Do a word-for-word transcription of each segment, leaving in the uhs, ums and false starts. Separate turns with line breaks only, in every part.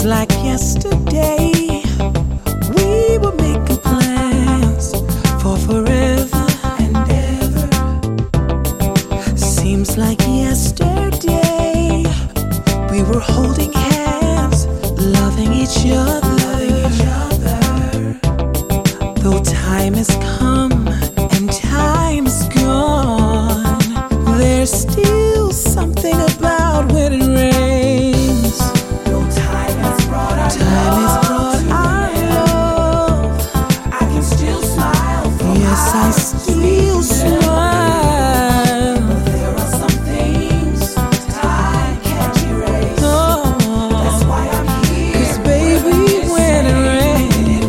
like yesterday we were making plans for forever and ever. Seems like yesterday we were holding hands, loving each other. Though time has come and time's gone, there's still something about when it rains.
Though time has brought our
Time has
love
brought
to
our
an end,
love.
I can still smile from
Yes, I
heart to
still
sweet
smile.
But there are some things time can't erase.
Oh,
That's why I'm here.
'cause baby, when it rains,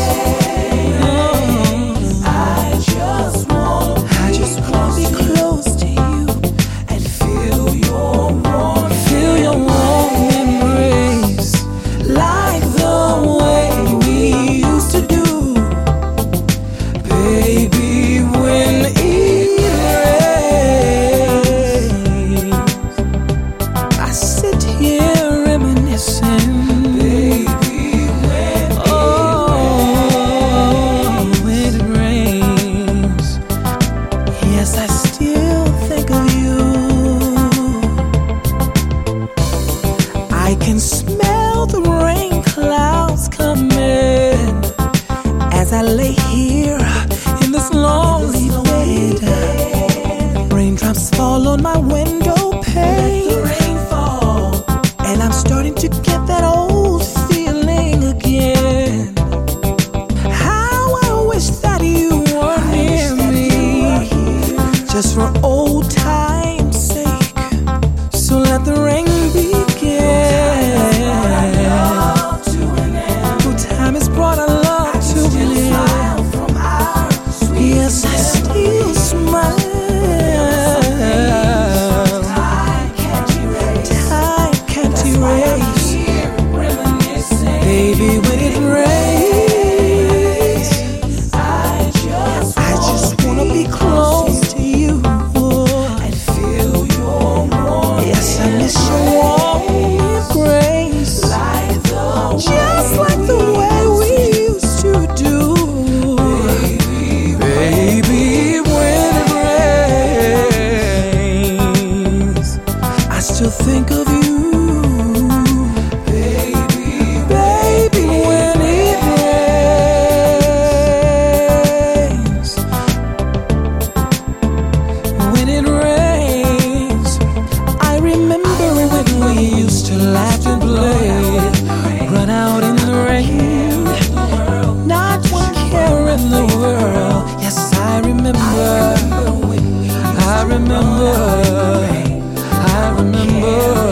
I just want
I just wanna be close to you
and feel your warmth.
feel your warm embrace, like the way we used to do. Baby, when it rains, I sit here reminiscing.
Baby, when
Oh, when it rains, yes, I still think of you. I can smell the rain clouds coming as I lay here in this lonely bed. Raindrops fall on my window pane,
the rain fall,
and I'm starting to get that old feeling again. How I wish that you were near me, just for old time's sake. So let the rain begin.
love to an end.
Oh, time has brought our love to an
Still
end.
smile from our sweet
Yes, I still smile.
time can't erase.
Time can't erase.
Here reminiscing.
Baby, when it rains,
I just
I just wanna be close to you.
and feel your warmth.
Yes, I miss your warm embrace,
Like the
just like the way we used to do. Baby, when it rains, I still think of you.
baby,
Baby, when it rains, when it rains, I remember when we used to laugh and play, run out in the rain, not one care in the world. Yes, I remember, I remember, I remember.